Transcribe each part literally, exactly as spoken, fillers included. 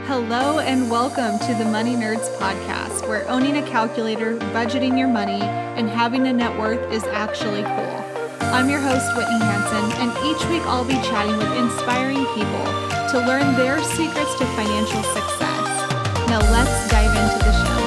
Hello and welcome to the Money Nerds podcast, where owning a calculator, budgeting your money, and having a net worth is actually cool. I'm your host, Whitney Hansen, and each week I'll be chatting with inspiring people to learn their secrets to financial success. Now let's dive into the show.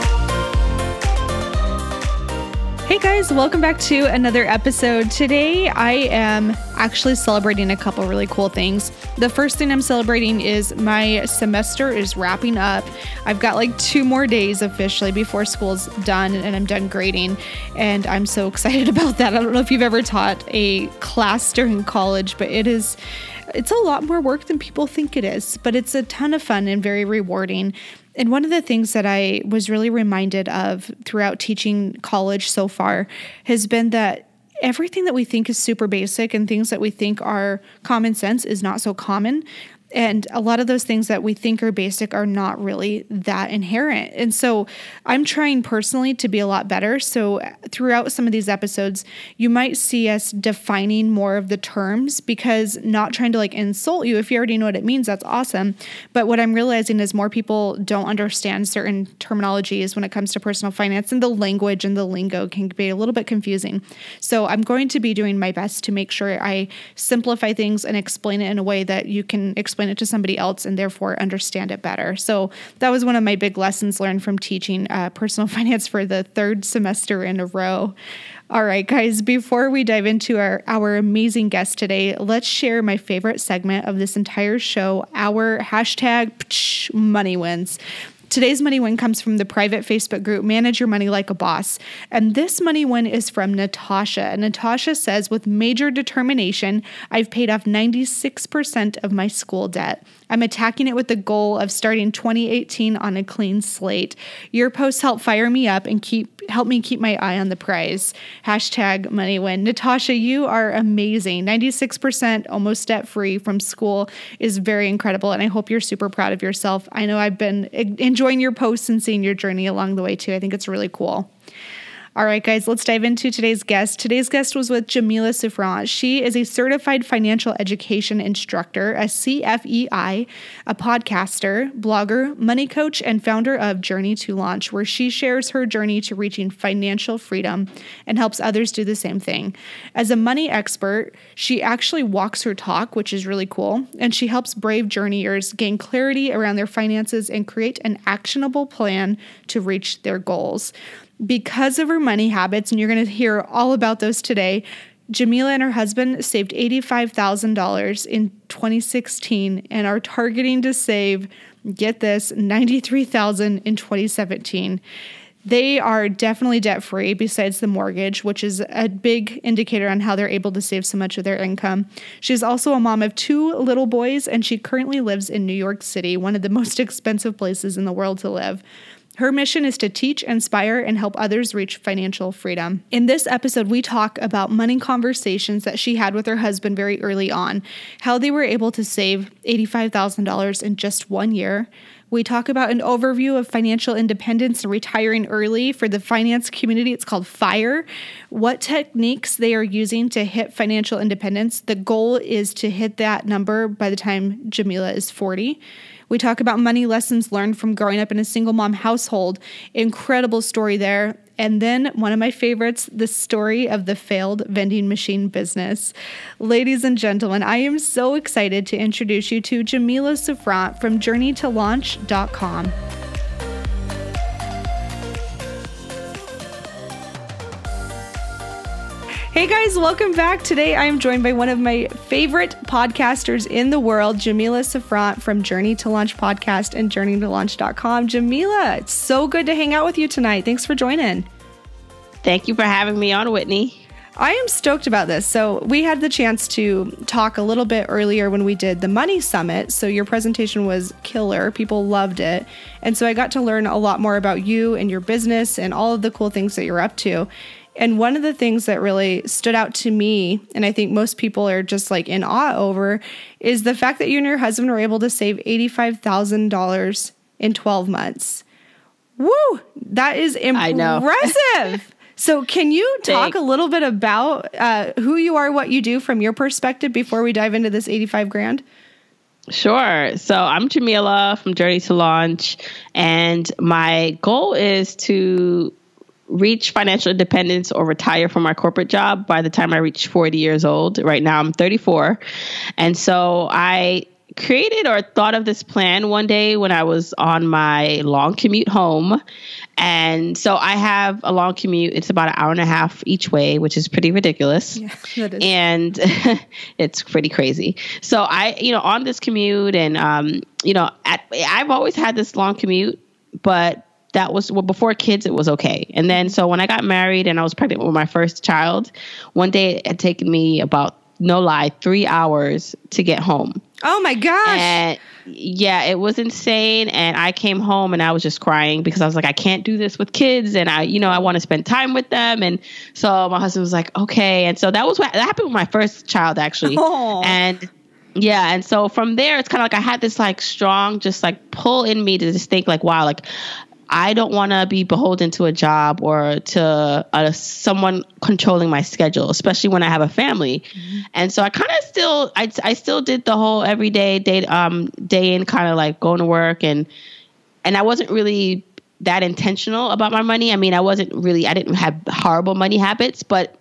Hey guys, welcome back to another episode. Today I am actually celebrating a couple really cool things. The first thing I'm celebrating is my semester is wrapping up. I've got like two more days officially before school's done and I'm done grading, and I'm so excited about that. I don't know if you've ever taught a class during college, but it is it's a lot more work than people think it is, but it's a ton of fun and very rewarding. And one of the things that I was really reminded of throughout teaching college so far has been that everything that we think is super basic and things that we think are common sense is not so common. And a lot of those things that we think are basic are not really that inherent. And so I'm trying personally to be a lot better. So throughout some of these episodes, you might see us defining more of the terms, because not trying to like insult you. If you already know what it means, that's awesome. But what I'm realizing is more people don't understand certain terminologies when it comes to personal finance, and the language and the lingo can be a little bit confusing. So I'm going to be doing my best to make sure I simplify things and explain it in a way that you can explain it to somebody else and therefore understand it better. So that was one of my big lessons learned from teaching uh, personal finance for the third semester in a row. All right, guys, before we dive into our, our amazing guest today, let's share my favorite segment of this entire show, our hashtag money wins. Today's money win comes from the private Facebook group, Manage Your Money Like a Boss. And this money win is from Natasha. Natasha says, with major determination, I've paid off ninety-six percent of my school debt. I'm attacking it with the goal of starting twenty eighteen on a clean slate. Your posts help fire me up and keep help me keep my eye on the prize. Hashtag money win. Natasha, you are amazing. ninety-six percent almost debt-free from school is very incredible. And I hope you're super proud of yourself. I know I've been enjoying your posts and seeing your journey along the way too. I think it's really cool. All right, guys, let's dive into today's guest. Today's guest was with Jamila Souffrant. She is a certified financial education instructor, a C F E I, a podcaster, blogger, money coach, and founder of Journey to Launch, where she shares her journey to reaching financial freedom and helps others do the same thing. As a money expert, she actually walks her talk, which is really cool, and she helps brave journeyers gain clarity around their finances and create an actionable plan to reach their goals. Because of her money habits, and you're going to hear all about those today, Jamila and her husband saved eighty-five thousand dollars in twenty sixteen and are targeting to save, get this, ninety-three thousand dollars in twenty seventeen. They are definitely debt-free besides the mortgage, which is a big indicator on how they're able to save so much of their income. She's also a mom of two little boys, and she currently lives in New York City, one of the most expensive places in the world to live. Her mission is to teach, inspire, and help others reach financial freedom. In this episode, we talk about money conversations that she had with her husband very early on, how they were able to save eighty-five thousand dollars in just one year. We talk about an overview of financial independence and retiring early for the finance community. It's called FIRE. What techniques they are using to hit financial independence. The goal is to hit that number by the time Jamila is forty. We talk about money lessons learned from growing up in a single mom household. Incredible story there. And then one of my favorites, the story of the failed vending machine business. Ladies and gentlemen, I am so excited to introduce you to Jamila Souffrant from journey to launch dot com. Hey guys, welcome back. Today I am joined by one of my favorite podcasters in the world, Jamila Souffrant from Journey to Launch podcast and journey to launch dot com. Jamila, it's so good to hang out with you tonight. Thanks for joining. Thank you for having me on, Whitney. I am stoked about this. So we had the chance to talk a little bit earlier when we did the Money Summit. So your presentation was killer. People loved it. And so I got to learn a lot more about you and your business and all of the cool things that you're up to. And one of the things that really stood out to me, and I think most people are just like in awe over, is the fact that you and your husband were able to save eighty-five thousand dollars in twelve months. Woo! That is impressive. So can you talk Thanks. a little bit about uh, who you are, what you do from your perspective before we dive into this eighty-five grand? Sure. So I'm Jamila from Journey to Launch, and my goal is to reach financial independence or retire from my corporate job by the time I reach forty years old. Right now I'm thirty-four. And so I created or thought of this plan one day when I was on my long commute home. And so I have a long commute. It's about an hour and a half each way, which is pretty ridiculous. Yeah, that is. And it's pretty crazy. So I, you know, on this commute and, um, you know, at, I've always had this long commute, but that was, well, before kids, it was okay. And then, so when I got married and I was pregnant with my first child, one day it had taken me about, no lie, three hours to get home. Oh my gosh. And yeah, it was insane. And I came home and I was just crying because I was like, I can't do this with kids. And I, you know, I want to spend time with them. And so my husband was like, okay. And so that was what that happened with my first child, actually. Oh. And yeah. And so from there, it's kind of like I had this like strong, just like pull in me to just think like, wow, like I don't want to be beholden to a job or to uh, someone controlling my schedule, especially when I have a family. Mm-hmm. And so I kind of still, I, I still did the whole everyday day, um, day in kind of like going to work. And, and I wasn't really that intentional about my money. I mean, I wasn't really, I didn't have horrible money habits, but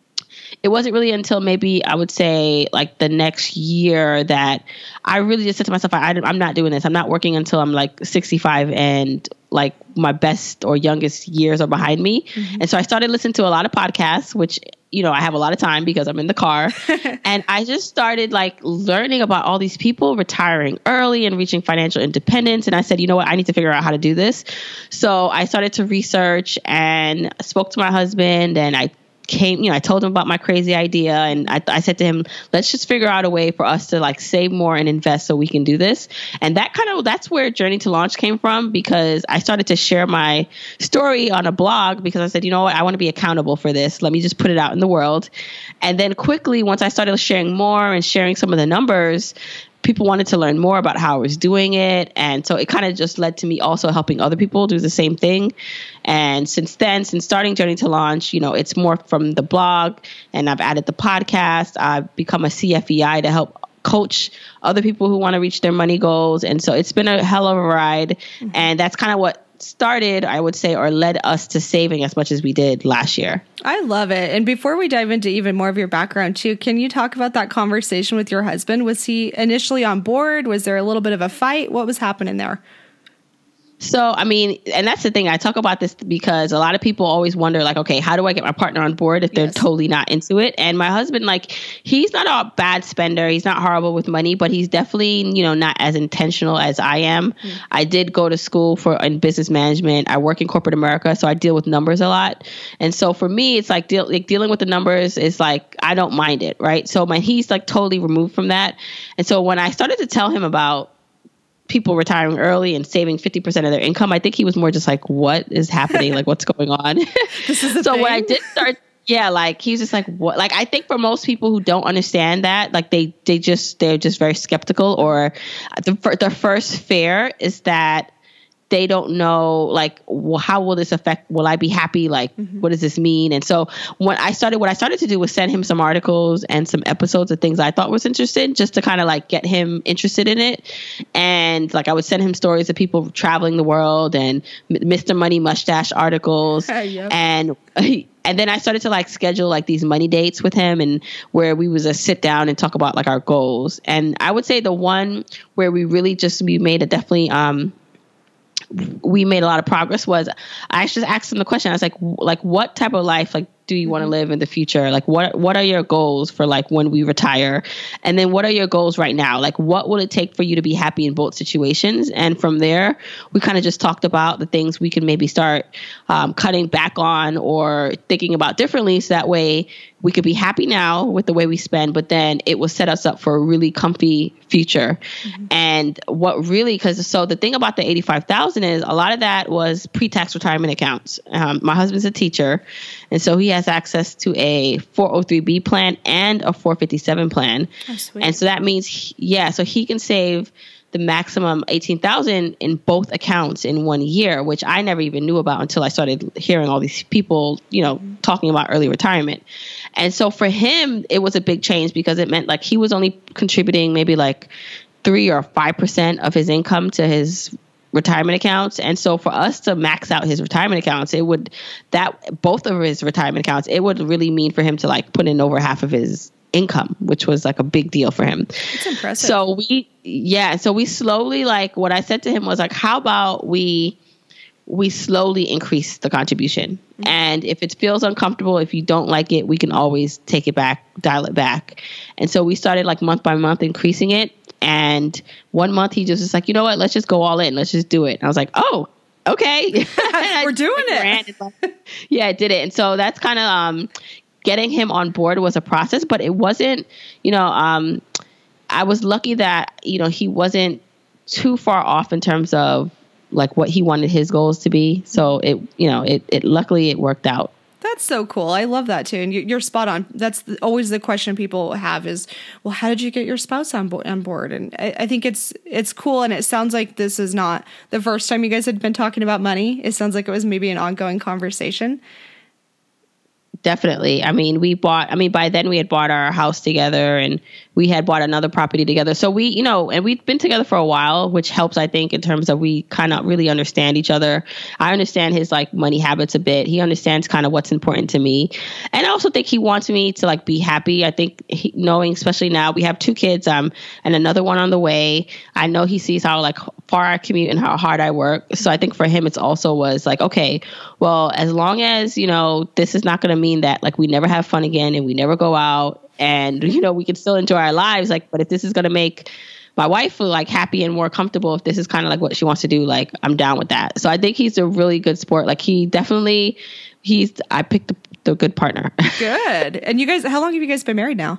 it wasn't really until maybe I would say like the next year that I really just said to myself, I, I'm not doing this. I'm not working until I'm like sixty-five and like my best or youngest years are behind me. Mm-hmm. And so I started listening to a lot of podcasts, which, you know, I have a lot of time because I'm in the car. And I just started like learning about all these people retiring early and reaching financial independence. And I said, you know what, I need to figure out how to do this. So I started to research and spoke to my husband, and I came, you know, I told him about my crazy idea, and I, I said to him, let's just figure out a way for us to like save more and invest so we can do this. And that kind of, that's where Journey to Launch came from, because I started to share my story on a blog because I said, you know what, I want to be accountable for this. Let me just put it out in the world. And then quickly, once I started sharing more and sharing some of the numbers, people wanted to learn more about how I was doing it. And so it kind of just led to me also helping other people do the same thing. And since then, since starting Journey to Launch, you know, it's more from the blog, and I've added the podcast. I've become a C F E I to help coach other people who want to reach their money goals. And so it's been a hell of a ride. Mm-hmm. And that's kind of what started, I would say, or led us to saving as much as we did last year. I love it. And before we dive into even more of your background too, can you talk about that conversation with your husband? Was he initially on board? Was there a little bit of a fight? What was happening there? So, I mean, and that's the thing. I talk about this because a lot of people always wonder, like, okay, how do I get my partner on board if they're yes. totally not into it? And my husband, like, he's not a bad spender. He's not horrible with money, but he's definitely, you know, not as intentional as I am. Mm. I did go to school for in business management. I work in corporate America, so I deal with numbers a lot. And so for me, it's like, deal, like dealing with the numbers is like, I don't mind it, right? So my he's like totally removed from that. And so when I started to tell him about people retiring early and saving fifty percent of their income, I think he was more just like, what is happening? Like, what's going on? This is the so thing? when I did start, yeah, like he's just like, what? Like, I think for most people who don't understand that, like they, they just, they're just very skeptical, or the, the first fear is that they don't know, like, well, how will this affect, will I be happy? Like, mm-hmm. what does this mean? And so when I started, what I started to do was send him some articles and some episodes of things I thought was interesting, just to kind of like get him interested in it. And like, I would send him stories of people traveling the world and Mister Money Mustache articles. Yep. And And then I started to like schedule like these money dates with him, and where we was a sit down and talk about like our goals. And I would say the one where we really just, we made a definitely, um, we made a lot of progress was I just asked him the question. I was like, like, what type of life, like, do you want to live in the future? Like, what, what are your goals for like when we retire? And then what are your goals right now? Like, what will it take for you to be happy in both situations? And from there, we kind of just talked about the things we can maybe start um, cutting back on or thinking about differently. So that way we could be happy now with the way we spend, but then it will set us up for a really comfy future. Mm-hmm. And what really, because so the thing about the eighty-five thousand is a lot of that was pre-tax retirement accounts. Um, my husband's a teacher, and so he has access to a four oh three B plan and a four fifty-seven plan. Oh, sweet. And so that means, he, yeah, so he can save the maximum eighteen thousand in both accounts in one year, which I never even knew about until I started hearing all these people, you know, mm-hmm. talking about early retirement. And so for him, it was a big change because it meant like he was only contributing maybe like three or five percent of his income to his retirement accounts. And so for us to max out his retirement accounts, it would, that both of his retirement accounts, it would really mean for him to like put in over half of his income, which was like a big deal for him. It's impressive. So we, yeah. So we slowly, like what I said to him was like, how about we, we slowly increase the contribution. Mm-hmm. And if it feels uncomfortable, if you don't like it, we can always take it back, dial it back. And so we started like month by month increasing it. And one month he just was like, you know what, let's just go all in. Let's just do it. And I was like, oh, okay. We're doing it. Yeah, I did it. And so that's kind of um, getting him on board was a process, but it wasn't, you know, um, I was lucky that, you know, he wasn't too far off in terms of like what he wanted his goals to be. So it, you know, it, it luckily it worked out. That's so cool. I love that too. And you're spot on. That's always the question people have is, well, how did you get your spouse on, bo- on board? And I, I think it's, it's cool. And it sounds like this is not the first time you guys had been talking about money. It sounds like it was maybe an ongoing conversation. Definitely. I mean, we bought, I mean, by then we had bought our house together and we had bought another property together. So we, you know, and we've been together for a while, which helps, I think, in terms of we kind of really understand each other. I understand his like money habits a bit. He understands kind of what's important to me. And I also think he wants me to like be happy. I think he, knowing, especially now we have two kids, um, and another one on the way. I know he sees how like far I commute and how hard I work. So I think for him, it's also was like, okay, well, as long as, you know, this is not going to mean that like we never have fun again and we never go out and, you know, we can still enjoy our lives. Like, but if this is going to make my wife feel like happy and more comfortable, if this is kind of like what she wants to do, like I'm down with that. So I think he's a really good sport. Like he definitely, he's, I picked the, the good partner. Good. And you guys, how long have you guys been married now?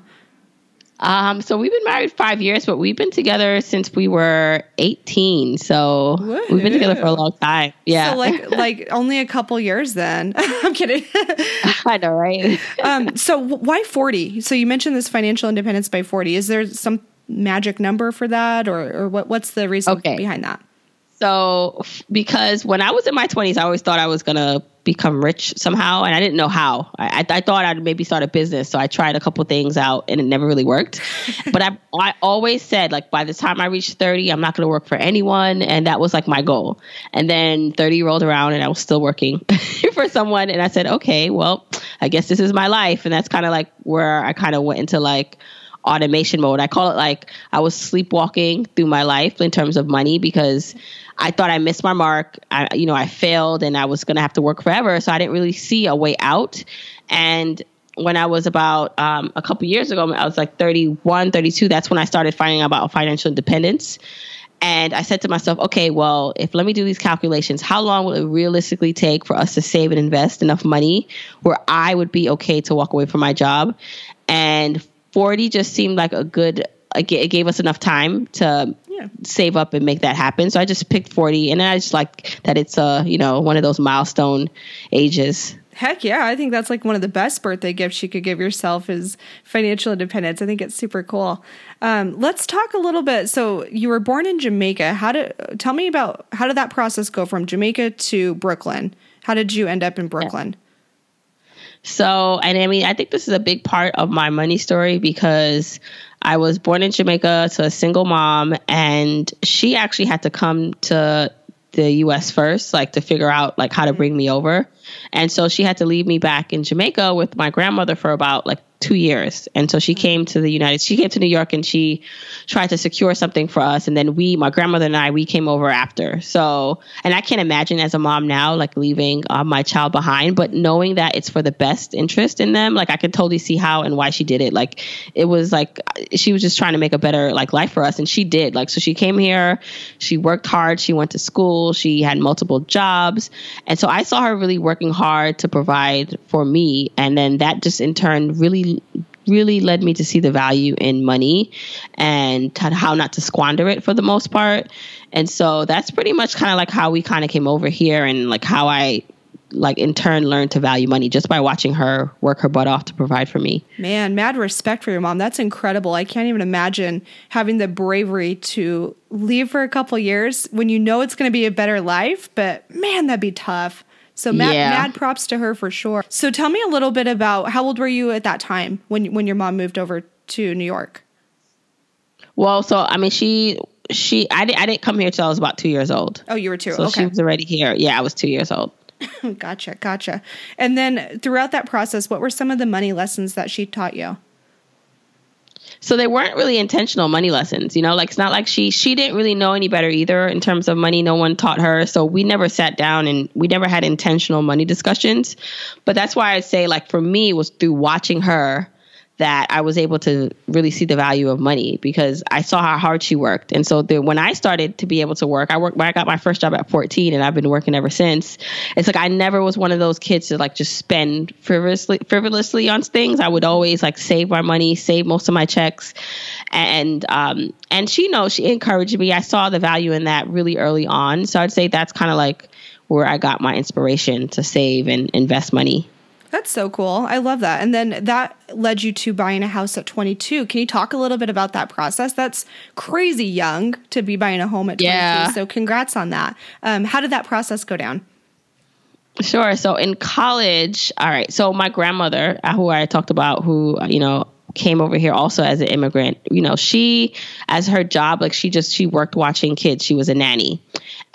Um, so we've been married five years, but we've been together since we were eighteen. So Woo. We've been together for a long time. Yeah. So like, like only a couple years then. I'm kidding. I know, right? um, so why forty? So you mentioned this financial independence by forty. Is there some magic number for that or, or what, what's the reason okay. behind that? So because when I was in my twenties, I always thought I was going to become rich somehow. And I didn't know how. I, I thought I'd maybe start a business. So I tried a couple things out and it never really worked. But I I always said, like, by the time I reached thirty, I'm not going to work for anyone. And that was like my goal. And then thirty rolled around and I was still working for someone. And I said, okay, well, I guess this is my life. And that's kind of like where I kind of went into like automation mode. I call it like I was sleepwalking through my life in terms of money because I thought I missed my mark. I, you know, I failed and I was going to have to work forever. So I didn't really see a way out. And when I was about um, a couple years ago, I was like thirty-one, thirty-two. That's when I started finding out about financial independence. And I said to myself, okay, well, if let me do these calculations, how long will it realistically take for us to save and invest enough money where I would be okay to walk away from my job? And forty just seemed like a good, it gave us enough time to yeah. save up and make that happen. So I just picked forty, and I just like that it's uh, you know, one of those milestone ages. Heck yeah. I think that's like one of the best birthday gifts you could give yourself is financial independence. I think it's super cool. Um, let's talk a little bit. So you were born in Jamaica. How did, tell me about, how did that process go from Jamaica to Brooklyn? How did you end up in Brooklyn? Yeah. So, and I mean, I think this is a big part of my money story because I was born in Jamaica to a single mom, and she actually had to come to the U S first, like to figure out like how to bring me over. And so she had to leave me back in Jamaica with my grandmother for about like two years. And so she came to the United, she came to New York and she tried to secure something for us. And then we, my grandmother and I, we came over after. So, and I can't imagine as a mom now, like leaving uh, my child behind, but knowing that it's for the best interest in them, like I could totally see how and why she did it. Like it was like, she was just trying to make a better like life for us. And she did. Like, so she came here, she worked hard, she went to school, she had multiple jobs. And so I saw her really working hard to provide for me. And then that just in turn really really led me to see the value in money and t- how not to squander it for the most part. And so that's pretty much kind of like how we kind of came over here and like how I like in turn learned to value money just by watching her work her butt off to provide for me. Man, mad respect for your mom. That's incredible. I can't even imagine having the bravery to leave for a couple years when you know it's going to be a better life, but man, that'd be tough. So mad, yeah. mad props to her for sure. So tell me a little bit about how old were you at that time when when your mom moved over to New York? Well, so I mean, she she I didn't I didn't come here till I was about two years old. Oh, you were two. So okay. she was already here. Yeah, I was two years old. Gotcha, gotcha. And then throughout that process, what were some of the money lessons that she taught you? So they weren't really intentional money lessons, you know, like it's not like she she didn't really know any better either in terms of money. No one taught her. So we never sat down and we never had intentional money discussions. But that's why I say, like, for me, it was through watching her that I was able to really see the value of money, because I saw how hard she worked. And so the, when I started to be able to work, I worked, I got my first job at fourteen and I've been working ever since. It's like, I never was one of those kids to like just spend frivolously, frivolously on things. I would always like save my money, save most of my checks. And, um, and she knows, she encouraged me. I saw the value in that really early on. So I'd say that's kind of like where I got my inspiration to save and invest money. That's so cool. I love that. And then that led you to buying a house at twenty-two. Can you talk a little bit about that process? That's crazy young to be buying a home at twenty-two. Yeah. So congrats on that. Um, how did that process go down? Sure. So in college, all right. So my grandmother, who I talked about, who, you know, came over here also as an immigrant, you know, she, as her job, like she just, she worked watching kids. She was a nanny.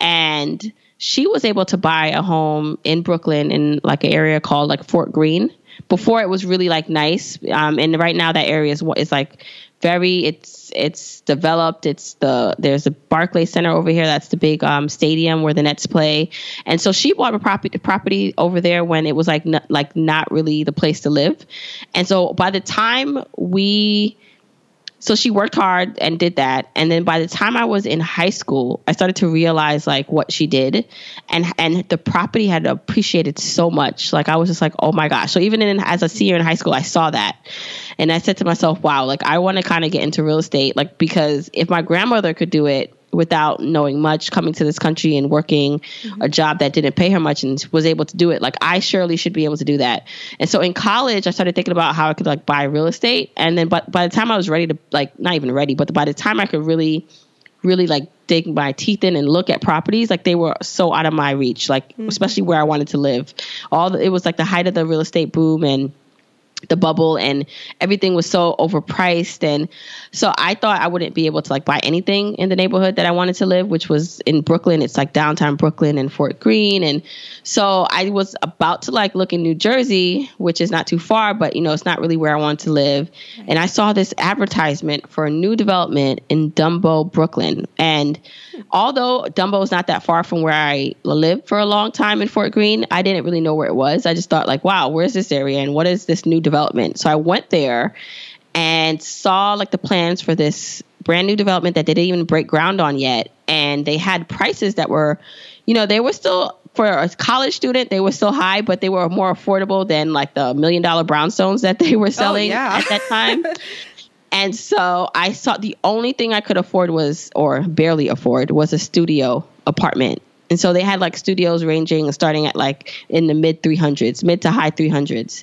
And she was able to buy a home in Brooklyn in like an area called like Fort Greene. Before it was really like nice. Um, and right now that area is is like very, it's, it's developed. It's the, there's a Barclays Center over here. That's the big um, stadium where the Nets play. And so she bought a property, property over there when it was like, n- like not really the place to live. And so by the time we, So she worked hard and did that. And then by the time I was in high school, I started to realize like what she did, and and the property had appreciated so much. Like I was just like, oh my gosh. So even in, as a senior in high school, I saw that. And I said to myself, wow, like I want to kind of get into real estate, like, because if my grandmother could do it without knowing much, coming to this country and working mm-hmm. a job that didn't pay her much and was able to do it, like I surely should be able to do that. And so in college, I started thinking about how I could like buy real estate. And then, but by the time I was ready to like, not even ready, but by the time I could really, really like dig my teeth in and look at properties, like they were so out of my reach, like mm-hmm. especially where I wanted to live. All the, it was like the height of the real estate boom and the bubble, and everything was so overpriced. And so I thought I wouldn't be able to like buy anything in the neighborhood that I wanted to live, which was in Brooklyn. It's like downtown Brooklyn and Fort Greene. And so I was about to like look in New Jersey, which is not too far, but you know, it's not really where I want to live. Right. And I saw this advertisement for a new development in Dumbo, Brooklyn. And although Dumbo is not that far from where I lived for a long time in Fort Greene, I didn't really know where it was. I just thought like, wow, where's this area and what is this new development? So I went there and saw like the plans for this brand new development that they didn't even break ground on yet. And they had prices that were, you know, they were still, for a college student, they were still high, but they were more affordable than like the million dollar brownstones that they were selling oh, yeah. at that time. And so I saw the only thing I could afford was, or barely afford, was a studio apartment. And so they had like studios ranging, starting at like in the mid three hundreds, mid to high three hundreds.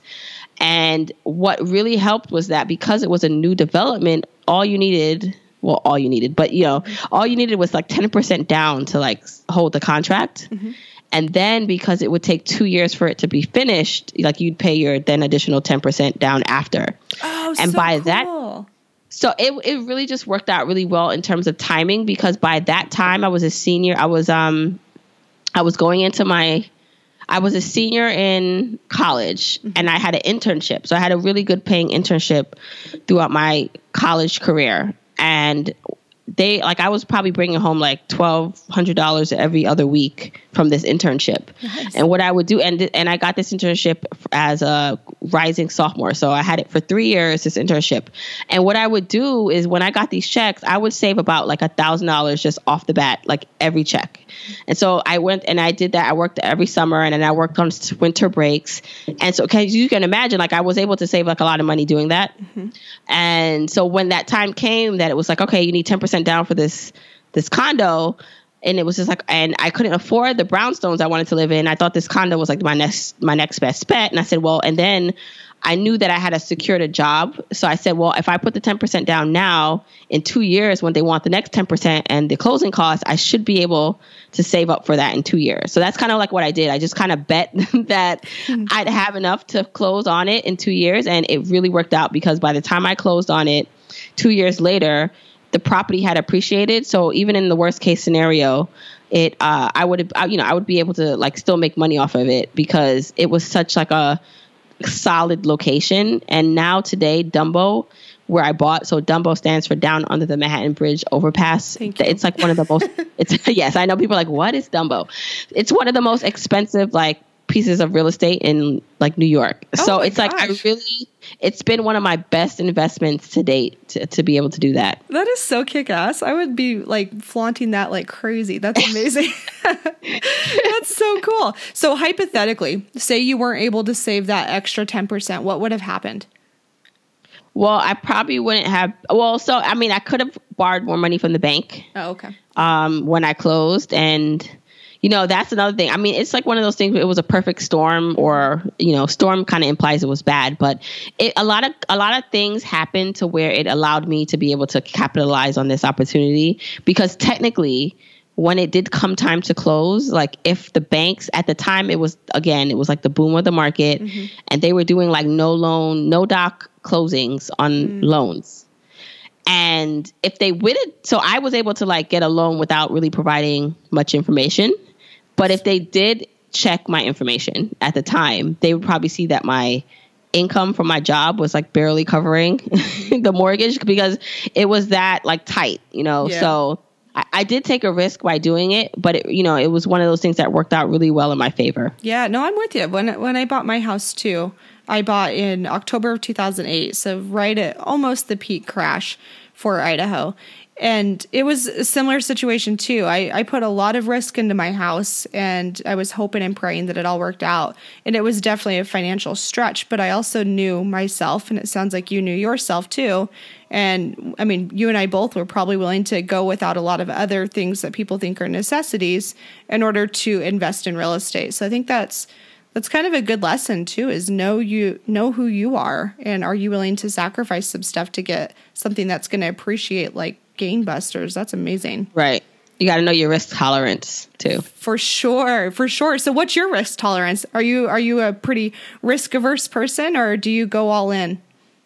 And what really helped was that because it was a new development, all you needed, well, all you needed, but you know, all you needed was like ten percent down to like hold the contract. Mm-hmm. And then because it would take two years for it to be finished, like you'd pay your then additional ten percent down after. Oh, and so by cool. that, so it it really just worked out really well in terms of timing, because by that time I was a senior. I was um I was going into my I was a senior in college mm-hmm. and I had an internship. So I had a really good paying internship throughout my college career. And they like I was probably bringing home like twelve hundred dollars every other week from this internship. Nice. And what I would do, and and I got this internship as a rising sophomore, so I had it for three years, this internship. And what I would do is when I got these checks, I would save about like a thousand dollars just off the bat, like every check. And so I went and I did that. I worked every summer, and then I worked on winter breaks. And so, cause you can imagine, like I was able to save like a lot of money doing that. Mm-hmm. And so when that time came that it was like, okay, you need ten percent down for this this condo, and it was just like, and I couldn't afford the brownstones I wanted to live in. I thought this condo was like my next my next best bet. And I said, well, and then I knew that I had a secured a job. So I said, well, if I put the ten percent down now, in two years when they want the next ten percent and the closing costs, I should be able to save up for that in two years. So that's kind of like what I did. I just kind of bet that mm-hmm. I'd have enough to close on it in two years. And it really worked out, because by the time I closed on it two years later, the property had appreciated. So even in the worst case scenario, it uh, I would have, you know, I would be able to like still make money off of it because it was such like a solid location. And now today, Dumbo, where I bought, so Dumbo stands for Down Under the Manhattan Bridge Overpass. Thank you. It's like one of the most, it's, yes, I know people are like, what is Dumbo? It's one of the most expensive like pieces of real estate in like New York. Oh so my it's like, I gosh. really, it's been one of my best investments to date to, to be able to do that. That is so kick-ass. I would be like flaunting that like crazy. That's amazing. That's so cool. So hypothetically, say you weren't able to save that extra ten percent, what would have happened? Well, I probably wouldn't have, well, so, I mean, I could have borrowed more money from the bank. Oh, okay. Um, when I closed, and you know, that's another thing. I mean, it's like one of those things where it was a perfect storm, or, you know, storm kind of implies it was bad, but it, a lot of, a lot of things happened to where it allowed me to be able to capitalize on this opportunity, because technically when it did come time to close, like if the banks at the time, it was, again, it was like the boom of the market, mm-hmm. and they were doing like no loan, no doc closings on mm. loans. And if they would have, so I was able to like get a loan without really providing much information. But if they did check my information at the time, they would probably see that my income from my job was like barely covering the mortgage, because it was that like tight, you know? Yeah. So I, I did take a risk by doing it, but it, you know, it was one of those things that worked out really well in my favor. Yeah, no, I'm with you. When, when I bought my house too, I bought in October of two thousand eight. So right at almost the peak crash for Idaho. And it was a similar situation too. I, I put a lot of risk into my house, and I was hoping and praying that it all worked out. And it was definitely a financial stretch, but I also knew myself, and it sounds like you knew yourself too. And I mean, you and I both were probably willing to go without a lot of other things that people think are necessities in order to invest in real estate. So I think that's that's kind of a good lesson too, is know you know who you are, and are you willing to sacrifice some stuff to get something that's going to appreciate like gangbusters. That's amazing. Right. You got to know your risk tolerance too. For sure. For sure. So what's your risk tolerance? Are you, are you a pretty risk averse person, or do you go all in?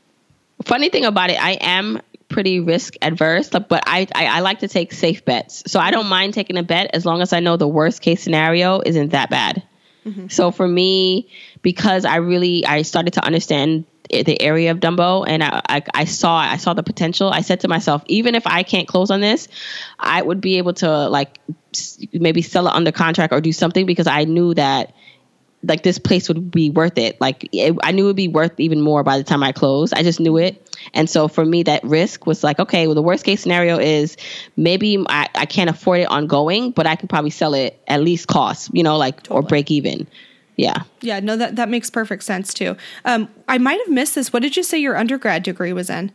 Funny thing about it, I am pretty risk adverse, but I, I, I like to take safe bets. So I don't mind taking a bet as long as I know the worst case scenario isn't that bad. Mm-hmm. So for me, because I really, I started to understand the area of Dumbo, and I, I, I saw, I saw the potential. I said to myself, even if I can't close on this, I would be able to like maybe sell it under contract or do something, because I knew that like this place would be worth it. Like it, I knew it would be worth even more by the time I closed. I just knew it. And so for me, that risk was like, okay, well, the worst case scenario is maybe I, I can't afford it ongoing, but I can probably sell it at least cost, you know, like, totally. Or break even. Yeah. Yeah, no, that, that makes perfect sense too. Um, I might have missed this. What did you say your undergrad degree was in?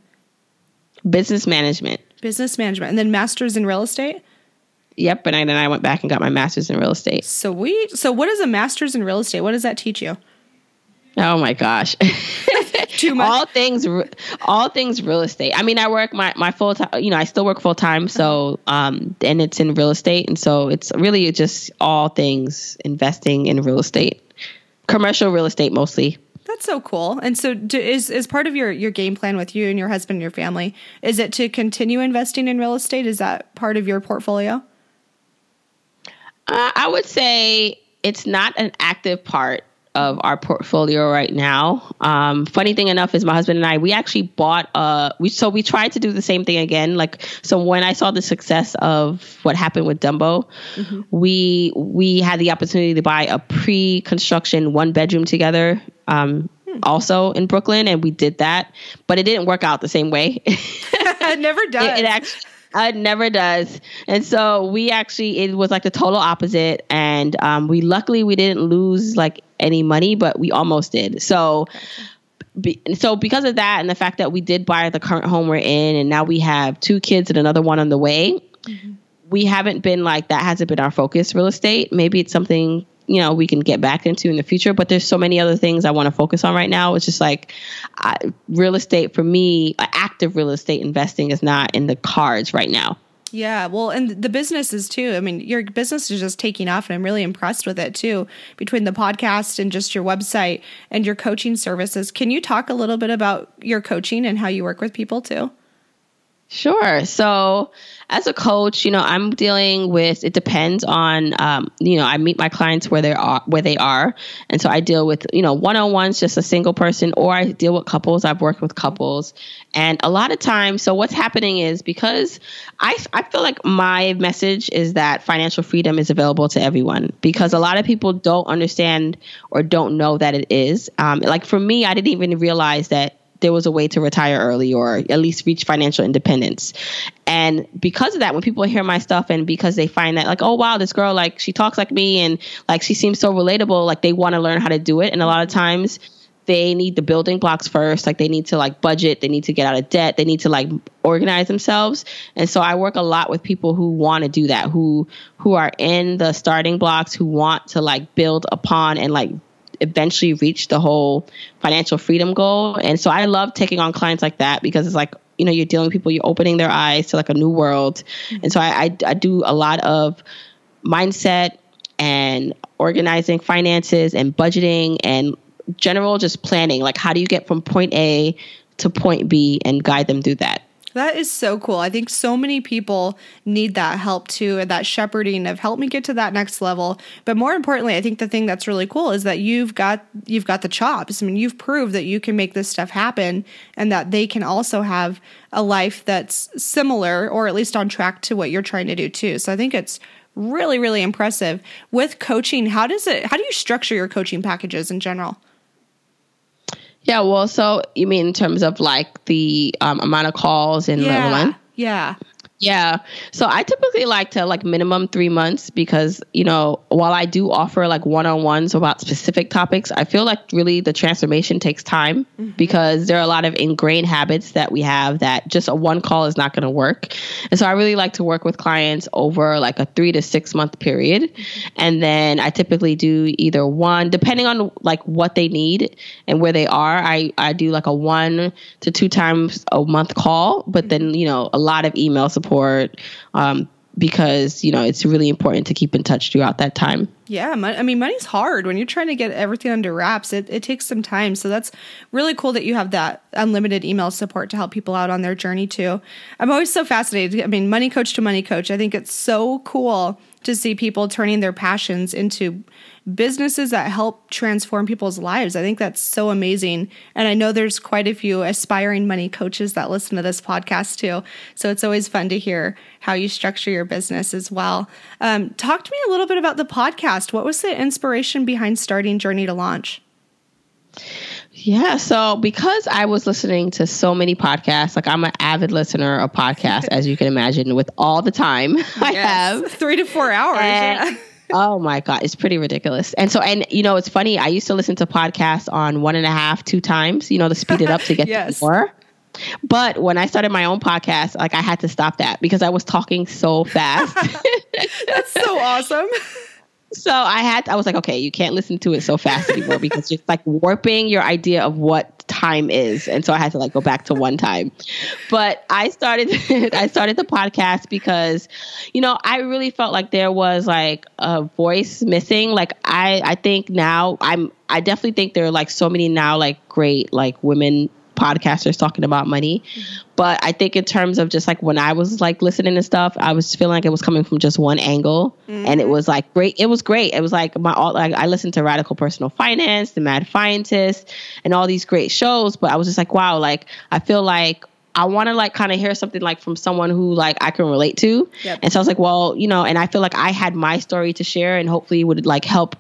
Business management. Business management. And then master's in real estate? Yep. And I, then I went back and got my master's in real estate. Sweet. So what is a master's in real estate? What does that teach you? Oh my gosh. Too much. all things, all things real estate. I mean, I work my, my full time, you know, I still work full time. So, um, and it's in real estate. And so it's really just all things investing in real estate, commercial real estate mostly. That's so cool. And so do, is, is part of your, your game plan with you and your husband and your family, is it to continue investing in real estate? Is that part of your portfolio? Uh, I would say it's not an active part of our portfolio right now. Um, funny thing enough is my husband and I, we actually bought, uh, we, so we tried to do the same thing again. Like, so when I saw the success of what happened with Dumbo, mm-hmm. we, we had the opportunity to buy a pre-construction one bedroom together, um, hmm. also in Brooklyn. And we did that, but it didn't work out the same way. It never does. It, it actually, It never does. And so we actually, it was like the total opposite. And um, we, luckily we didn't lose like any money, but we almost did. So, be, so because of that, and the fact that we did buy the current home we're in, and now we have two kids and another one on the way, mm-hmm. we haven't been like, that hasn't been our focus, real estate. Maybe it's something, you know, we can get back into in the future, but there's so many other things I want to focus on right now. It's just like I, real estate for me, active real estate investing is not in the cards right now. Yeah. Well, and the businesses too. I mean, your business is just taking off, and I'm really impressed with it too, between the podcast and just your website and your coaching services. Can you talk a little bit about your coaching and how you work with people too? Sure. So as a coach, you know, I'm dealing with, it depends on, um, you know, I meet my clients where they are, where they are. And so I deal with, you know, one-on-ones, just a single person, or I deal with couples. I've worked with couples. And a lot of times, so what's happening is because I, I feel like my message is that financial freedom is available to everyone, because a lot of people don't understand or don't know that it is. Um, like for me, I didn't even realize that there was a way to retire early or at least reach financial independence. And because of that, when people hear my stuff and because they find that like, oh, wow, this girl, like she talks like me and like she seems so relatable, like they want to learn how to do it. And a lot of times they need the building blocks first. Like they need to like budget, they need to get out of debt, they need to like organize themselves. And so I work a lot with people who want to do that, who who are in the starting blocks, who want to like build upon and like eventually reach the whole financial freedom goal. And so I love taking on clients like that because it's like, you know, you're dealing with people, you're opening their eyes to like a new world. Mm-hmm. And so I, I, I do a lot of mindset and organizing finances and budgeting and general just planning. Like, how do you get from point A to point B and guide them through that? That is so cool. I think so many people need that help too, and that shepherding of help me get to that next level. But more importantly, I think the thing that's really cool is that you've got you've got the chops. I mean, you've proved that you can make this stuff happen and that they can also have a life that's similar or at least on track to what you're trying to do too. So I think it's really, really impressive. With coaching, how does it how do you structure your coaching packages in general? Yeah, well, so you mean in terms of like the um, amount of calls in yeah, level one? Yeah. Yeah. So I typically like to like minimum three months because, you know, while I do offer like one-on-ones about specific topics, I feel like really the transformation takes time mm-hmm. because there are a lot of ingrained habits that we have that just a one call is not going to work. And so I really like to work with clients over like a three to six month period. Mm-hmm. And then I typically do either one, depending on like what they need and where they are. I, I do like a one to two times a month call, but mm-hmm. then, you know, a lot of email support. Support, um, because, you know, it's really important to keep in touch throughout that time. Yeah. I mean, money's hard when you're trying to get everything under wraps. It, it takes some time. So that's really cool that you have that unlimited email support to help people out on their journey too. I'm always so fascinated. I mean, money coach to money coach. I think it's so cool to see people turning their passions into businesses that help transform people's lives. I think that's so amazing. And I know there's quite a few aspiring money coaches that listen to this podcast too. So it's always fun to hear how you structure your business as well. Um, talk to me a little bit about the podcast. What was the inspiration behind starting Journey to Launch? Yeah. So because I was listening to so many podcasts, like I'm an avid listener of podcasts, as you can imagine, with all the time I yes. have. Three to four hours. And, yeah. Oh my God, it's pretty ridiculous. And so, and you know, it's funny. I used to listen to podcasts on one and a half, two times, you know, to speed it up to get yes. to more. But when I started my own podcast, like I had to stop that because I was talking so fast. That's so awesome. So I had, I was like, okay, you can't listen to it so fast anymore because it's like warping your idea of what time is. And so I had to like go back to one time. But I started, I started the podcast because, you know, I really felt like there was like a voice missing. Like I, I think now I'm, I definitely think there are like so many now like great like women podcasters talking about money. Mm-hmm. But I think in terms of just like when I was like listening to stuff, I was feeling like it was coming from just one angle. Mm-hmm. And it was like great. It was great. It was like my, all, like I listened to Radical Personal Finance, The Mad Scientist, and all these great shows. But I was just like, wow, like I feel like I want to like kind of hear something like from someone who like I can relate to. Yep. And so I was like, well, you know, and I feel like I had my story to share and hopefully it would like help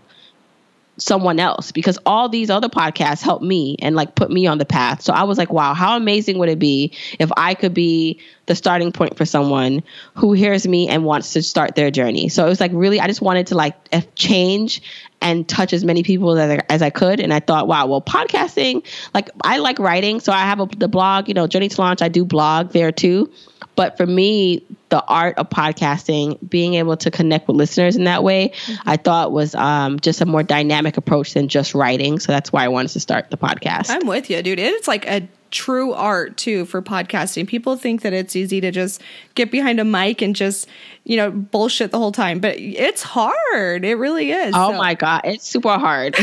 someone else because all these other podcasts helped me and like put me on the path. So I was like, wow, how amazing would it be if I could be the starting point for someone who hears me and wants to start their journey. So it was like really, I just wanted to like change and touch as many people as I, as I could. And I thought, wow, well, podcasting, like I like writing. So I have a, the blog, you know, Journey to Launch, I do blog there too. But for me, the art of podcasting, being able to connect with listeners in that way, mm-hmm. I thought was um, just a more dynamic approach than just writing. So that's why I wanted to start the podcast. I'm with you, dude. It's like a true art too for podcasting. People think that it's easy to just get behind a mic and just, you know, bullshit the whole time, but it's hard. It really is. Oh so. my God. It's super hard.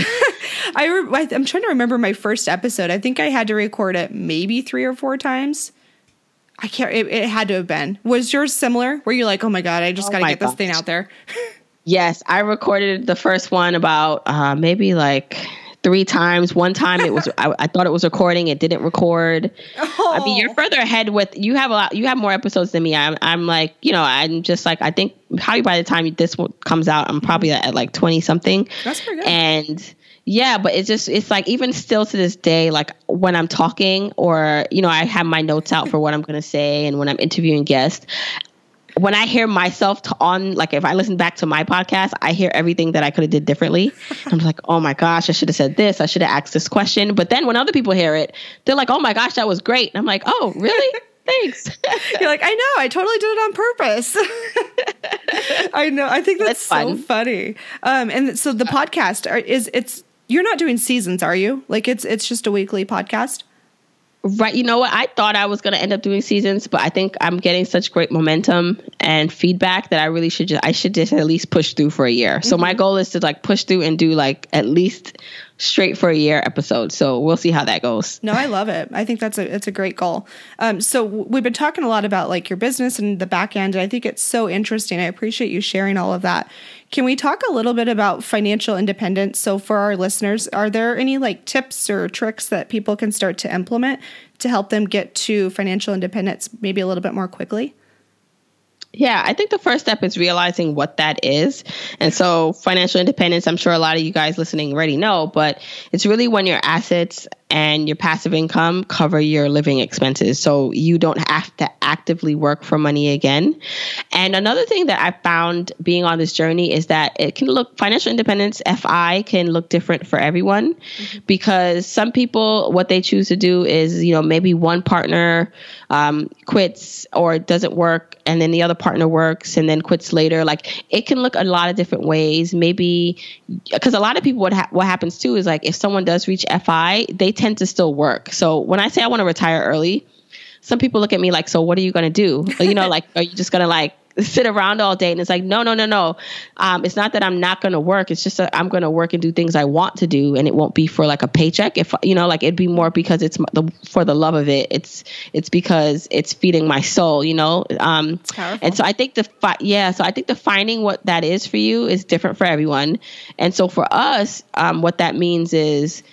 I re- I'm trying to remember my first episode. I think I had to record it maybe three or four times. I can't, it, it had to have been. Was yours similar? Were you like, oh my God, I just Oh got to my get this gosh. thing out there? Yes, I recorded the first one about uh, maybe like three times. One time it was, I, I thought it was recording. It didn't record. Oh. I mean, you're further ahead with, you have a lot, you have more episodes than me. I'm, I'm like, you know, I'm just like, I think probably by the time this one comes out, I'm probably mm-hmm. at like twenty something. That's pretty good. And yeah, but it's just, it's like, even still to this day, like when I'm talking or, you know, I have my notes out for what I'm going to say and when I'm interviewing guests, when I hear myself t- on, like if I listen back to my podcast, I hear everything that I could have did differently. I'm like, oh my gosh, I should have said this. I should have asked this question. But then when other people hear it, they're like, oh my gosh, that was great. And I'm like, oh, really? Thanks. You're like, I know, I totally did it on purpose. I know. I think that's, that's so funny. Um, and so the podcast are, is it's, you're not doing seasons, are you? Like it's, it's just a weekly podcast? Right. You know what? I thought I was going to end up doing seasons, but I think I'm getting such great momentum and feedback that I really should just, I should just at least push through for a year. Mm-hmm. So my goal is to like push through and do like at least straight for a year episodes. So we'll see how that goes. No, I love it. I think that's a, it's a great goal. Um, so we've been talking a lot about like your business and the back end. And I think it's so interesting. I appreciate you sharing all of that. Can we talk a little bit about financial independence? So for our listeners, are there any like tips or tricks that people can start to implement to help them get to financial independence maybe a little bit more quickly? Yeah, I think the first step is realizing what that is. And so financial independence, I'm sure a lot of you guys listening already know, but it's really when your assets and your passive income cover your living expenses. So you don't have to actively work for money again. And another thing that I found being on this journey is that it can look, financial independence, F I, can look different for everyone mm-hmm. because some people, what they choose to do is, you know, maybe one partner um, quits or doesn't work and then the other partner works and then quits later. Like it can look a lot of different ways. Maybe because a lot of people, what, ha- what happens too is like if someone does reach F I, they tend to still work. So when I say I want to retire early, some people look at me like, so what are you going to do? You know, like, are you just going to like sit around all day? And it's like, no, no, no, no. Um, it's not that I'm not going to work. It's just that I'm going to work and do things I want to do. And it won't be for like a paycheck. If, you know, like it'd be more because it's the, for the love of it. It's, it's because it's feeding my soul, you know? Um, and so I think the, fi- yeah, so I think defining what that is for you is different for everyone. And so for us, um, what that means is,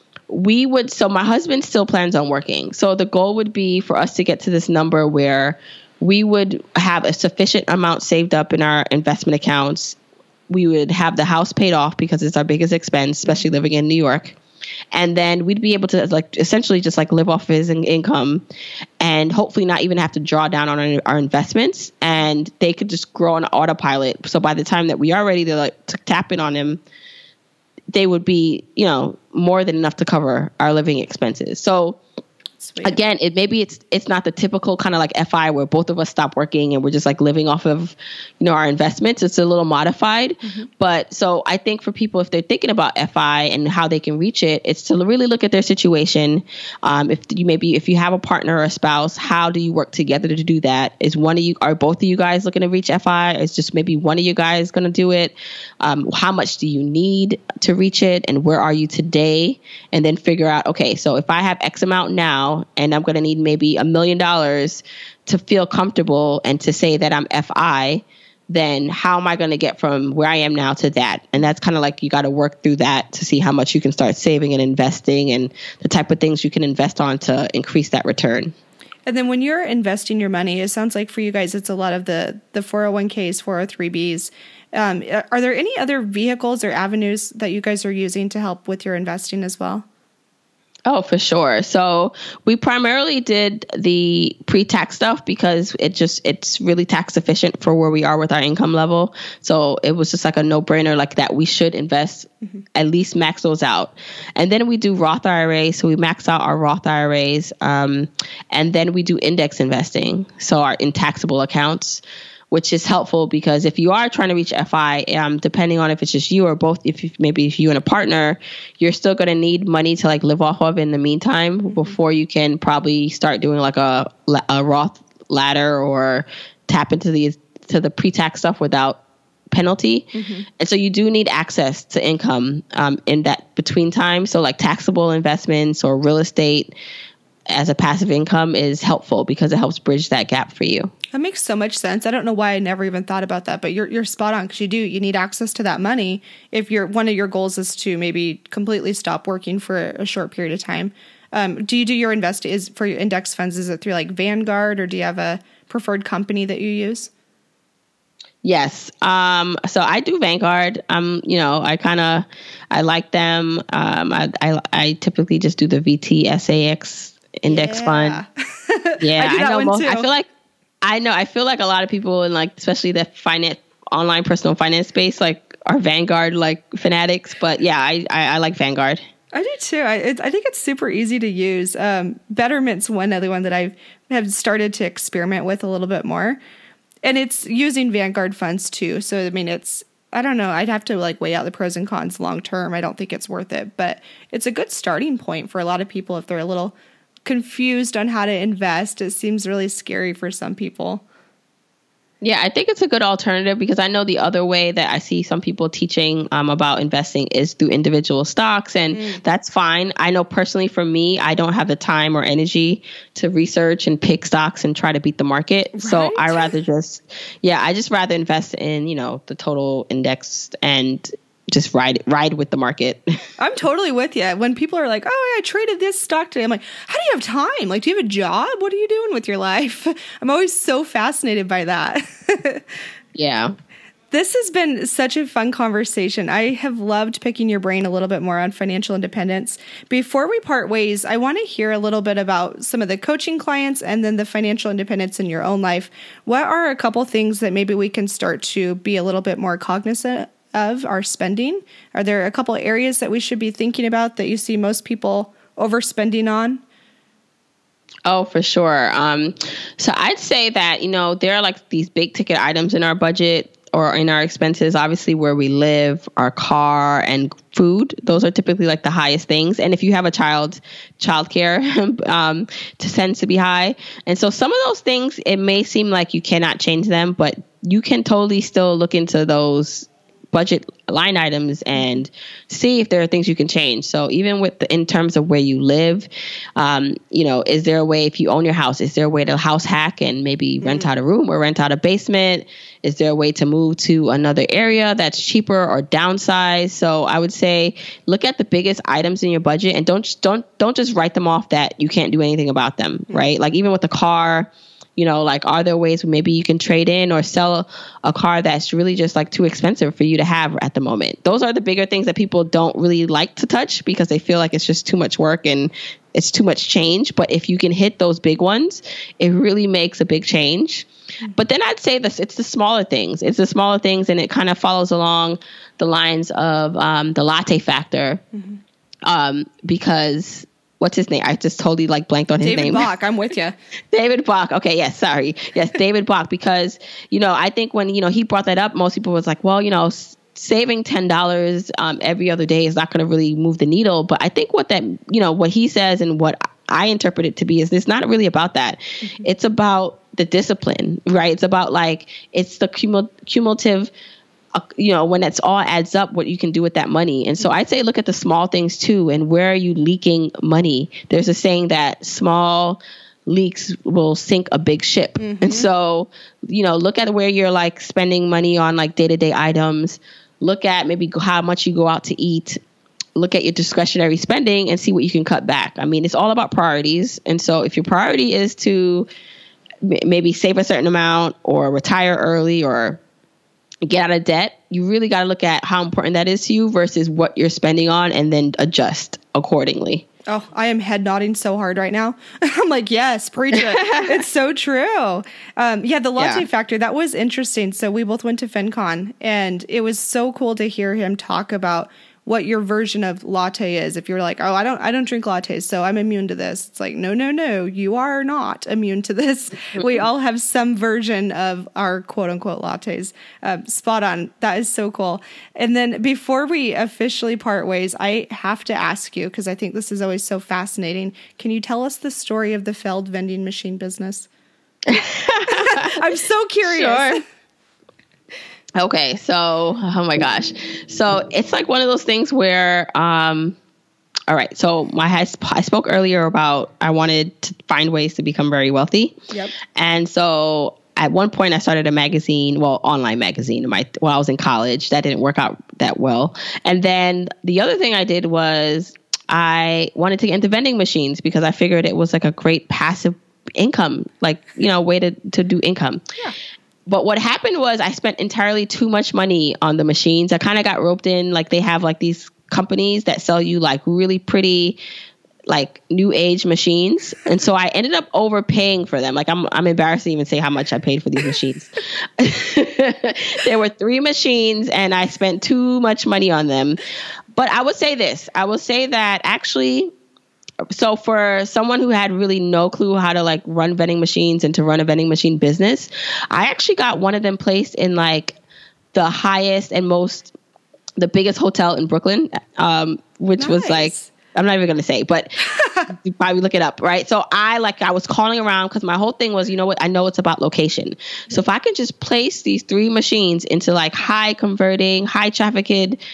we would, so my husband still plans on working. So the goal would be for us to get to this number where we would have a sufficient amount saved up in our investment accounts. We would have the house paid off because it's our biggest expense, especially living in New York. And then we'd be able to like essentially just like live off his in- income and hopefully not even have to draw down on our, our investments, and they could just grow on autopilot. So by the time that we are ready to like to tap in on him, they would be, you know, more than enough to cover our living expenses. So Sweet. Again, it maybe it's it's not the typical kind of like F I where both of us stop working and we're just like living off of, you know, our investments. It's a little modified. Mm-hmm. But so I think for people, if they're thinking about F I and how they can reach it, it's to really look at their situation. Um, if you maybe if you have a partner or a spouse, how do you work together to do that? Is one of you, are both of you guys looking to reach F I? Is just maybe one of you guys going to do it? Um, how much do you need to reach it? And where are you today? And then figure out, okay, so if I have X amount now, and I'm going to need maybe a million dollars to feel comfortable and to say that I'm F I, then how am I going to get from where I am now to that? And that's kind of like you got to work through that to see how much you can start saving and investing and the type of things you can invest on to increase that return. And then when you're investing your money, it sounds like for you guys, it's a lot of the, the four oh one k's, four oh three b's. Um, are there any other vehicles or avenues that you guys are using to help with your investing as well? Oh, for sure. So we primarily did the pre-tax stuff because it just, it's really tax efficient for where we are with our income level. So it was just like a no-brainer like that. We should invest, mm-hmm. at least max those out. And then we do Roth I R As. So we max out our Roth I R As. Um, and then we do index investing. So our in taxable accounts, which is helpful because if you are trying to reach F I, um, depending on if it's just you or both, if you, maybe if you and a partner, you're still going to need money to like live off of in the meantime mm-hmm. before you can probably start doing like a, a Roth ladder or tap into the to the pre-tax stuff without penalty. Mm-hmm. And so you do need access to income um, in that between time. So like taxable investments or real estate as a passive income is helpful because it helps bridge that gap for you. That makes so much sense. I don't know why I never even thought about that, but you're you're spot on, because you do. You need access to that money if you're one of your goals is to maybe completely stop working for a, a short period of time. Um, do you do your invest is for your index funds? Is it through like Vanguard, or do you have a preferred company that you use? Yes. Um, so I do Vanguard. Um, you know, I kind of, I like them. Um, I, I, I typically just do the V T S A X index yeah. fund. Yeah, I, do that I know. one Most, too. I feel like, I know, I feel like a lot of people in like, especially the finance, online personal finance space, like are Vanguard, like fanatics. But yeah, I, I, I like Vanguard. I do too. I it, I think it's super easy to use. Um, Betterment's one other one that I have started to experiment with a little bit more. And it's using Vanguard funds too. So, I mean, it's, I don't know, I'd have to like weigh out the pros and cons long term. I don't think it's worth it, but it's a good starting point for a lot of people if they're a little confused on how to invest. It seems really scary for some people. Yeah, I think it's a good alternative because I know the other way that I see some people teaching um, about investing is through individual stocks, and mm. that's fine. I know personally for me, I don't have the time or energy to research and pick stocks and try to beat the market. Right? So I rather just, yeah, I just rather invest in, you know, the total index and just ride ride with the market. I'm totally with you. When people are like, oh, I traded this stock today. I'm like, how do you have time? Like, do you have a job? What are you doing with your life? I'm always so fascinated by that. Yeah. This has been such a fun conversation. I have loved picking your brain a little bit more on financial independence. Before we part ways, I want to hear a little bit about some of the coaching clients and then the financial independence in your own life. What are a couple things that maybe we can start to be a little bit more cognizant of our spending? Are there a couple areas that we should be thinking about that you see most people overspending on? Oh, for sure. Um, so I'd say that, you know, there are like these big ticket items in our budget or in our expenses, obviously where we live, our car and food. Those are typically like the highest things. And if you have a child, childcare um, tends to be high. And so some of those things, it may seem like you cannot change them, but you can totally still look into those budget line items and see if there are things you can change. So even with the, in terms of where you live, um, you know, is there a way, if you own your house, is there a way to house hack and maybe mm-hmm. rent out a room or rent out a basement? Is there a way to move to another area that's cheaper or downsize? So I would say look at the biggest items in your budget and don't don't don't just write them off that you can't do anything about them, mm-hmm. right? Like even with the car, you know, like, are there ways maybe you can trade in or sell a car that's really just like too expensive for you to have at the moment? Those are the bigger things that people don't really like to touch because they feel like it's just too much work and it's too much change. But if you can hit those big ones, it really makes a big change. But then I'd say this, it's the smaller things. It's the smaller things, and it kind of follows along the lines of um, the latte factor mm-hmm. um, because... What's his name? I just totally like blanked on his David name. David Bach. I'm with you. David Bach. Okay. Yes. Sorry. Yes. David Bach. Because, you know, I think when, you know, he brought that up, most people was like, well, you know, s- saving ten dollars um, every other day is not going to really move the needle. But I think what that, you know, what he says and what I interpret it to be is it's not really about that. Mm-hmm. It's about the discipline, right? It's about like, it's the cumul- cumulative you know, when it's all adds up, what you can do with that money. And so I'd say look at the small things too. And where are you leaking money? There's a saying that small leaks will sink a big ship. Mm-hmm. And so, you know, look at where you're like spending money on like day-to-day items. Look at maybe how much you go out to eat. Look at your discretionary spending and see what you can cut back. I mean, it's all about priorities. And so if your priority is to m- maybe save a certain amount or retire early or get out of debt, you really got to look at how important that is to you versus what you're spending on and then adjust accordingly. Oh, I am head nodding so hard right now. I'm like, yes, preach it. It's so true. Um, yeah, the latte yeah. factor, that was interesting. So we both went to FinCon, and it was so cool to hear him talk about what your version of latte is. If you're like, oh, I don't, I don't drink lattes, so I'm immune to this. It's like, no, no, no, you are not immune to this. We all have some version of our quote unquote lattes. Uh, spot on. That is so cool. And then before we officially part ways, I have to ask you, because I think this is always so fascinating. Can you tell us the story of the failed vending machine business? I'm so curious. Sure. Okay, so, oh my gosh. So it's like one of those things where um, all right. So my I spoke earlier about I wanted to find ways to become very wealthy. Yep. And so at one point I started a magazine, well, online magazine in my, while I was in college. That didn't work out that well. And then the other thing I did was I wanted to get into vending machines because I figured it was like a great passive income, like, you know, way to, to do income. Yeah. But what happened was I spent entirely too much money on the machines. I kind of got roped in. Like they have like these companies that sell you like really pretty, like new age machines. And so I ended up overpaying for them. Like I'm, I'm embarrassed to even say how much I paid for these machines. There were three machines and I spent too much money on them. But I would say this, I will say that actually, so for someone who had really no clue how to like run vending machines and to run a vending machine business, I actually got one of them placed in like the highest and most, the biggest hotel in Brooklyn, um, which nice. was like, I'm not even going to say, but you probably look it up, right? So I like, I was calling around because my whole thing was, you know what, I know it's about location. So if I can just place these three machines into like high converting, high trafficked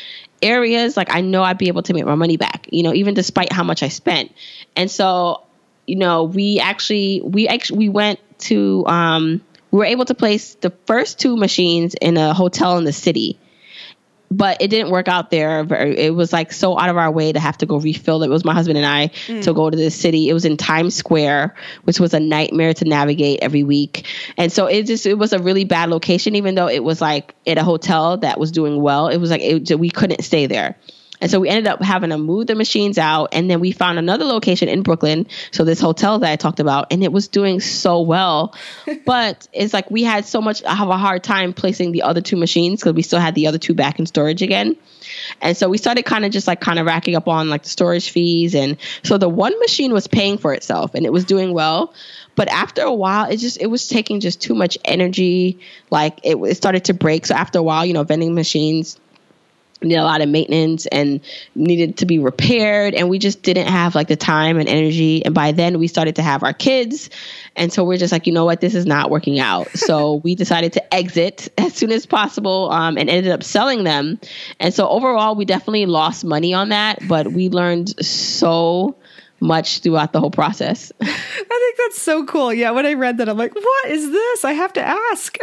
areas, like I know I'd be able to make my money back, you know, even despite how much I spent. And so, you know, we actually, we actually, we went to, um, we were able to place the first two machines in a hotel in the city. But it didn't work out there. It was like so out of our way to have to go refill it. It was my husband and I mm. to go to the city. It was in Times Square, which was a nightmare to navigate every week. And so it just, it was a really bad location, even though it was like at a hotel that was doing well. It was like, it, we couldn't stay there. And so we ended up having to move the machines out. And then we found another location in Brooklyn. So this hotel that I talked about, and it was doing so well. But it's like we had so much of a hard time placing the other two machines because we still had the other two back in storage again. And so we started kind of just like kind of racking up on like the storage fees. And so the one machine was paying for itself and it was doing well. But after a while, it just, it was taking just too much energy. Like it, it started to break. So after a while, you know, vending machines needed a lot of maintenance and needed to be repaired. And we just didn't have like the time and energy. And by then we started to have our kids. And so we're just like, you know what, this is not working out. So we decided to exit as soon as possible um, and ended up selling them. And so overall, we definitely lost money on that, but we learned so much throughout the whole process. I think that's so cool. Yeah, when I read that, I'm like, what is this? I have to ask.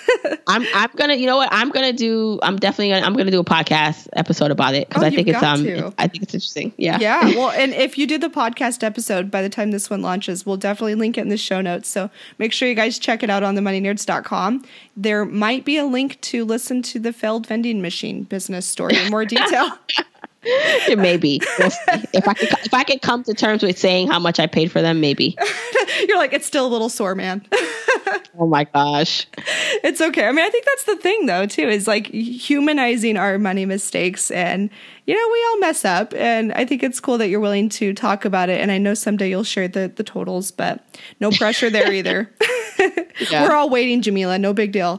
I'm I'm gonna, you know what? I'm gonna do. I'm definitely gonna. I'm gonna do a podcast episode about it because oh, I think it's um. To. I think it's interesting. Yeah. Yeah. Well, and if you did the podcast episode by the time this one launches, we'll definitely link it in the show notes. So make sure you guys check it out on the money nerds dot com. There might be a link to listen to the failed vending machine business story in more detail. It may be. We'll if I could, if I could come to terms with saying how much I paid for them, maybe. You're like, it's still a little sore, man. Oh my gosh. It's okay. I mean, I think that's the thing though, too, is like humanizing our money mistakes. And, you know, we all mess up. And I think it's cool that you're willing to talk about it. And I know someday you'll share the, the totals, but no pressure there either. Yeah. We're all waiting, Jamila. No big deal.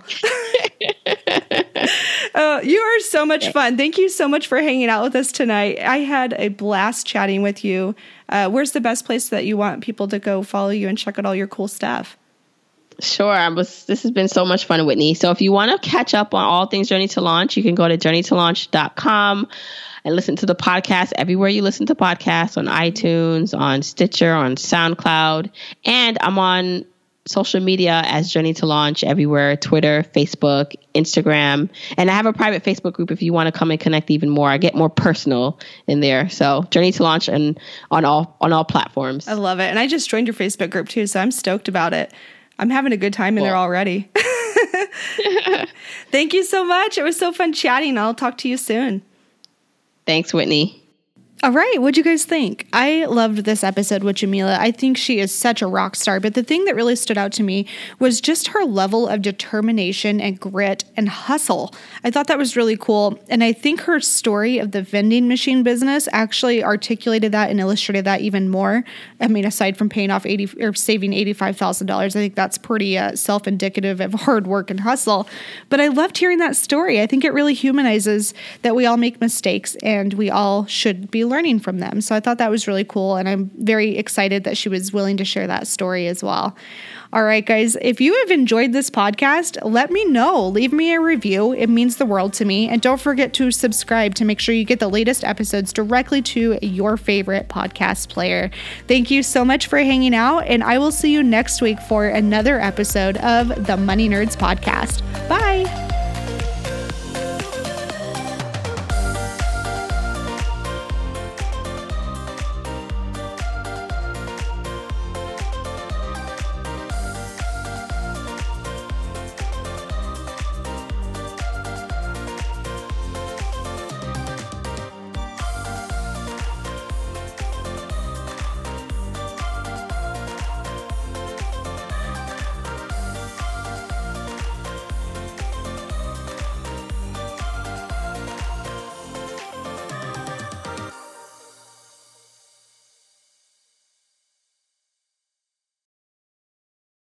Uh, you are so much fun. Thank you so much for hanging out with us tonight. I had a blast chatting with you. Uh, where's the best place that you want people to go follow you and check out all your cool stuff? Sure. I was, this has been so much fun, Whitney. So if you want to catch up on all things Journey to Launch, you can go to journey to launch dot com and listen to the podcast everywhere you listen to podcasts, on iTunes, on Stitcher, on SoundCloud. And I'm on social media as Journey to Launch everywhere, Twitter, Facebook, Instagram. And I have a private Facebook group if you want to come and connect even more. I get more personal in there. So Journey to Launch and on all on all platforms. I love it. And I just joined your Facebook group too, so I'm stoked about it. I'm having a good time in cool. there already. Thank you so much. It was so fun chatting. I'll talk to you soon. Thanks, Whitney. All right. What'd you guys think? I loved this episode with Jamila. I think she is such a rock star. But the thing that really stood out to me was just her level of determination and grit and hustle. I thought that was really cool. And I think her story of the vending machine business actually articulated that and illustrated that even more. I mean, aside from paying off eighty or saving eighty-five thousand dollars, I think that's pretty uh, self-indicative of hard work and hustle. But I loved hearing that story. I think it really humanizes that we all make mistakes and we all should be be learning from them. So I thought that was really cool. And I'm very excited that she was willing to share that story as well. All right, guys, if you have enjoyed this podcast, let me know. Leave me a review. It means the world to me. And don't forget to subscribe to make sure you get the latest episodes directly to your favorite podcast player. Thank you so much for hanging out, and I will see you next week for another episode of the Money Nerds Podcast. Bye.